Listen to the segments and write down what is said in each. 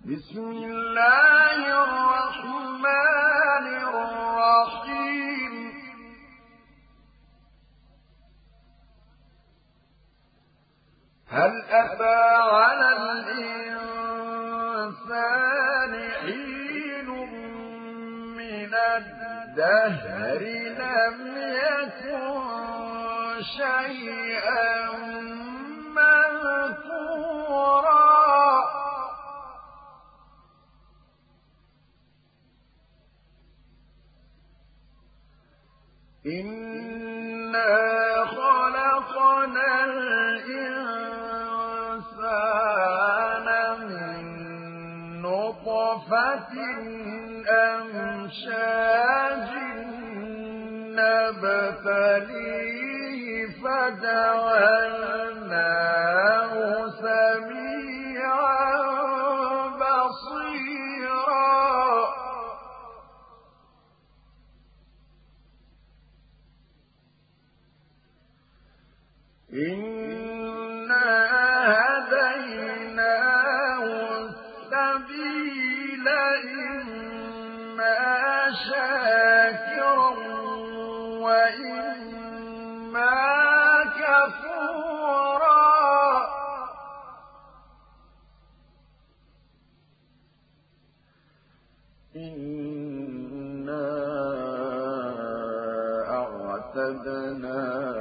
بسم الله الرحمن الرحيم هل أتى على الإنسان حين من الدهر لم يكن شيئا مذكورا إنا خلقنا الإنسان من نطفة أمشاج نبتليه فجعلناه سميعا بصيرا إنا هديناه السبيل إما شاكرا وإما كفورا إنا أعتدنا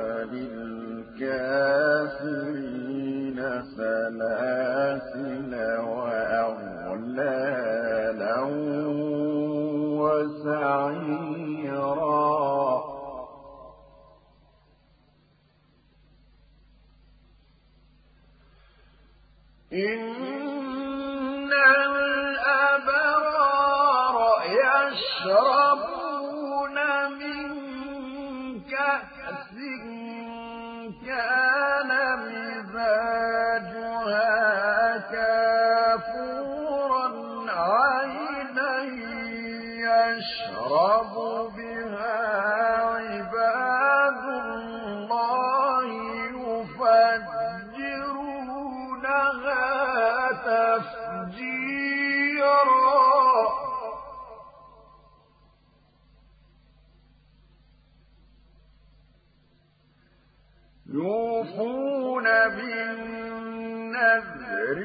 للكافرين سلاسل وأغلالا وسعيرا إن الأبرار يشربون من كأس كان مزاجها كافورا عينا يشرب بها عباد الله يفجرونها تفجيرا يوفون بالنذر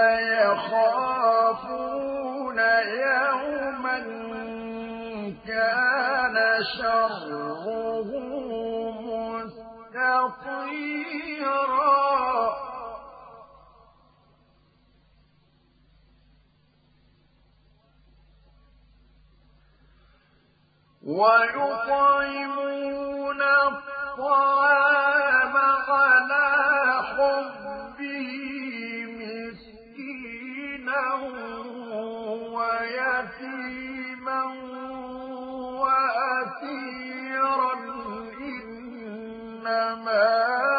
ويخافون يوما كان شره مستطيرا ويطعمون الطعام على حبه مسكينا ويتيما وأسيرا إنما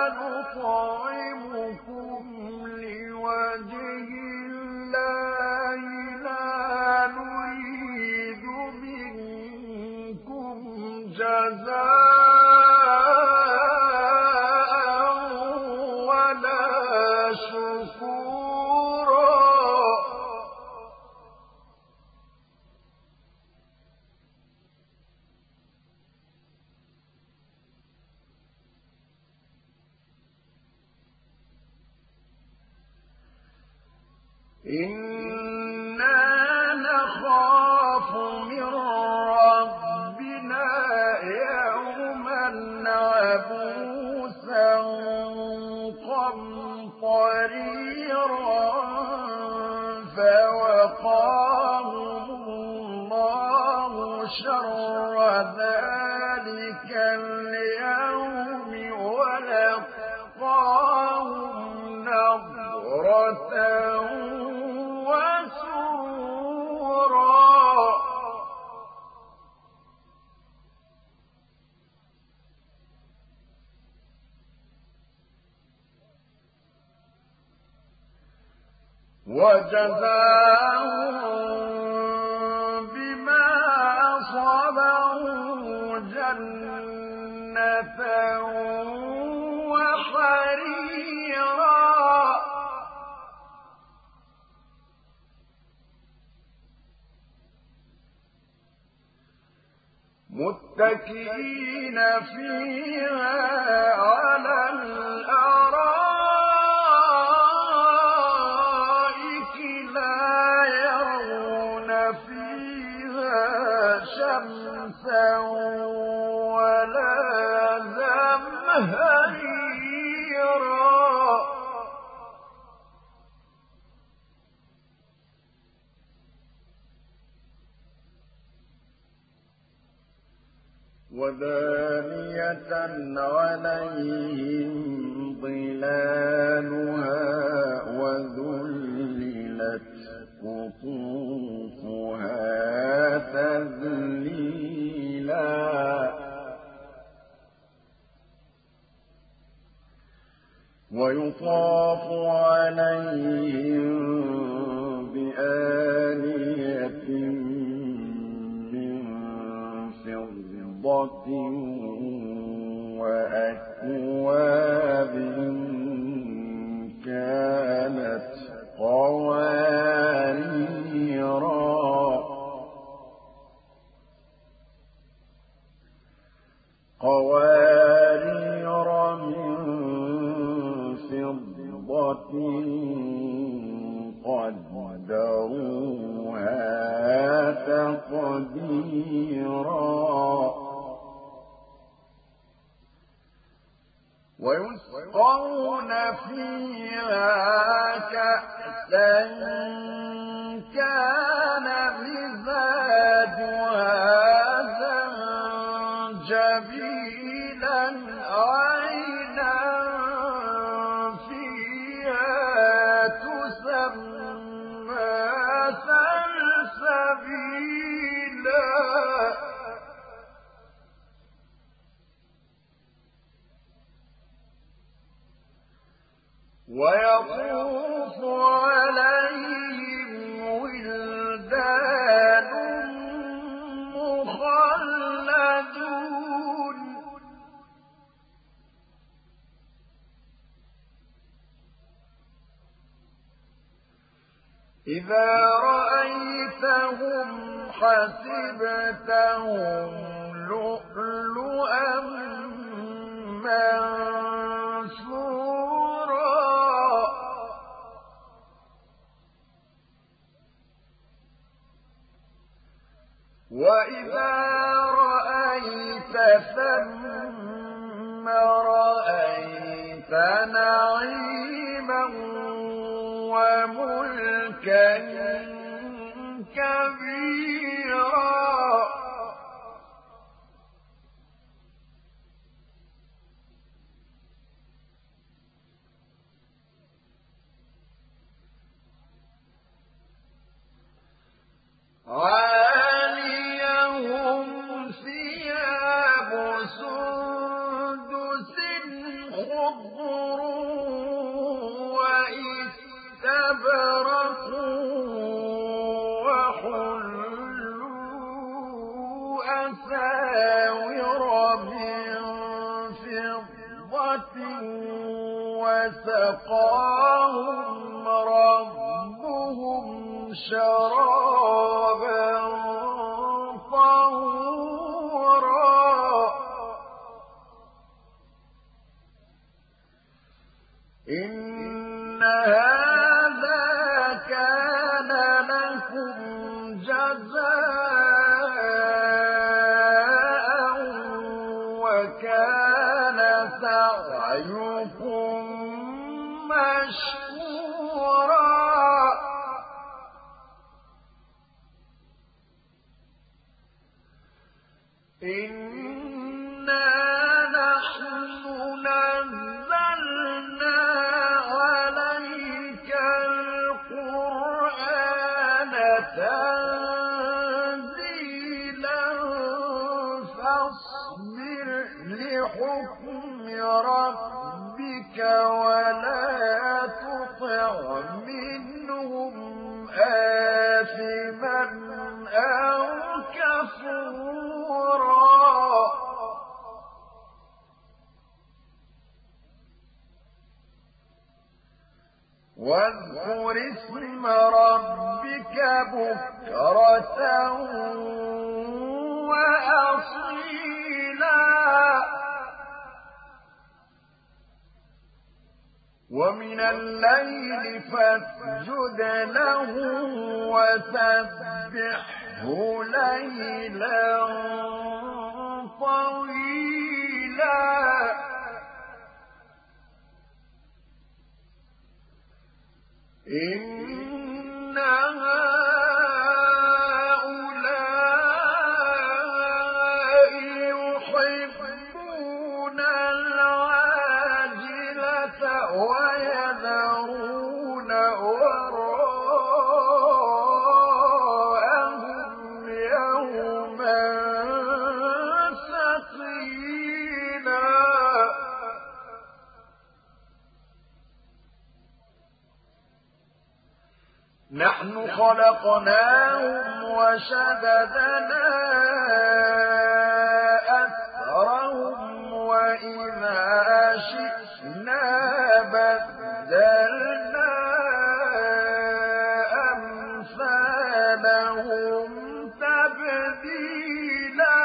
نطعمكم لوجه الله لا نريد منكم جزاء ولا شكورا إنا نخاف من ربنا يوما عبوسا قمطريرا فوقاهم الله شر ذلك اليوم ولقاهم نضرة وسرورا وجزاهم بما صبروا جنة وحريرا متكئين فيها على الأرائك لا يرون فيها شمسا ولا زمهريرا ودانية عليهم ظلالها وذللت قطوفها تذليلا ويطاف عليهم بآنية وأكواب كانت قوارير من فضة قدروها تقديرا ويسقون فيها كأسا كان مزاجها زنجبيلا عينا فيها تسمى سلسبيلا ويطوف عليهم ولدان مخلدون إذا رأيتهم حسبتهم لؤلؤا منثورا وإذا رأيت ثم رأيت نعيما وملكا كبيرا عاليهم ثياب سندس خضر وإستبرق وحلوا أساور من فضة وسقاهم ربهم شرابا طهورا إن هذا كان لكم جزاء وكان سعيكم مشكورا إنا نحن نزلنا عليك القرآن تنزيلا فاصبر لحكم ربك ولا تطع منهم آثما أو كفورا واذكر اسم ربك بكرة وأصيلا ومن الليل فاسجد له وسبحه ليلا طويلا إن هؤلاء يحبون العاجلة ويذرون وراءهم يوما ثقيلا نحن خلقناهم وشددنا أسرهم وإذا شئنا بدلنا أمثالهم تبديلا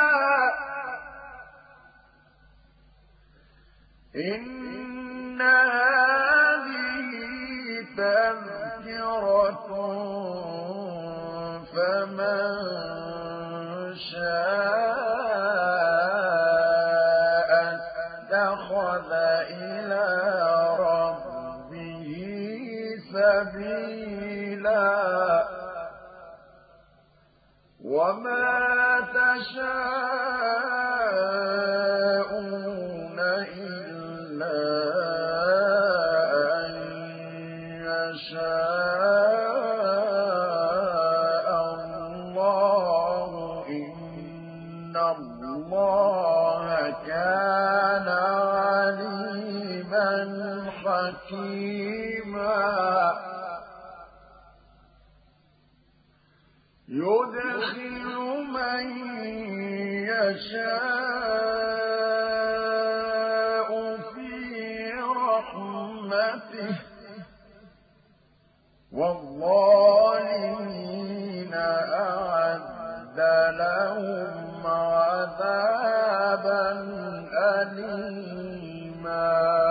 إن هذه تذكرة فمن شاء اتخذ إلى ربه سبيلا وما تشاءون إلا أن يشاء الله إن الله كان عليما حكيما يدخل من يشاء في رحمته والظالمين أعد لهم عذابا أليما